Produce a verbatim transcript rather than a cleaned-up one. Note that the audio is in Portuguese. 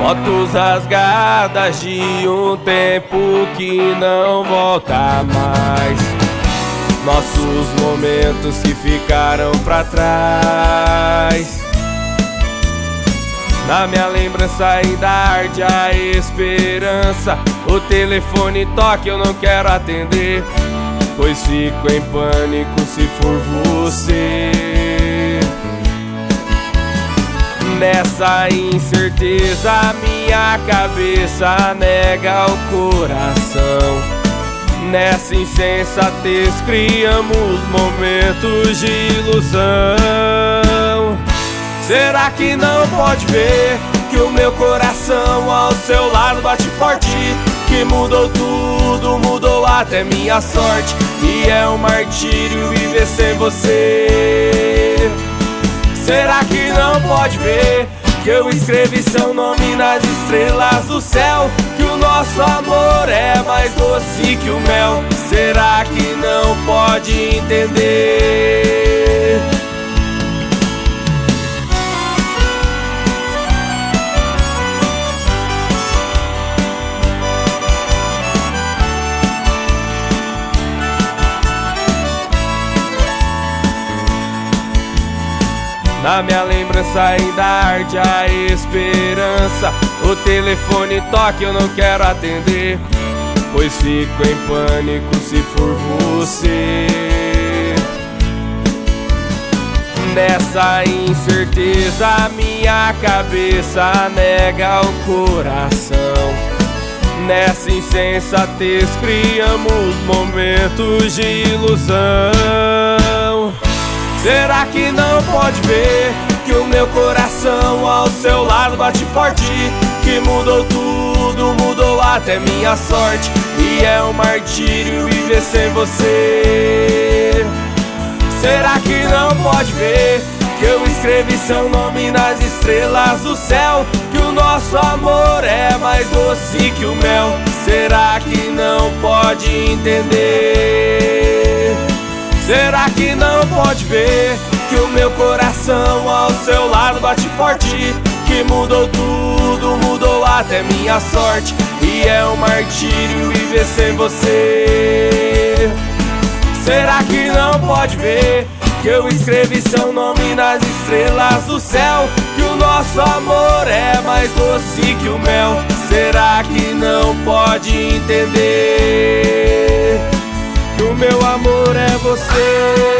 Fotos rasgadas de um tempo que não volta mais. Nossos momentos que ficaram pra trás. Na minha lembrança ainda arde a esperança. O telefone toca, eu não quero atender, pois fico em pânico se for você. Nessa incerteza minha cabeça nega o coração. Nessa insensatez criamos momentos de ilusão. Será que não pode ver que o meu coração ao seu lado bate forte? Que mudou tudo, mudou até minha sorte. E é um martírio viver sem você. Será que não pode ver que eu escrevi seu nome nas estrelas do céu? Que o nosso amor é mais doce que o mel. Será que não pode entender? Na minha lembrança ainda arde a esperança. O telefone toca, eu não quero atender, pois fico em pânico se for você. Nessa incerteza minha cabeça nega o coração. Nessa insensatez criamos momentos de ilusão. Será que não pode ver que o meu coração ao seu lado bate forte? Que mudou tudo, mudou até minha sorte. E é um martírio viver sem você. Será que não pode ver que eu escrevi seu nome nas estrelas do céu? Que o nosso amor é mais doce que o mel. Será que não pode entender? Será que não pode ver que o meu coração ao seu lado bate forte? Que mudou tudo, mudou até minha sorte. E é um martírio viver sem você. Será que não pode ver que eu escrevi seu nome nas estrelas do céu? Que o nosso amor é mais doce que o mel. Será que não pode entender? Que o meu amor é você.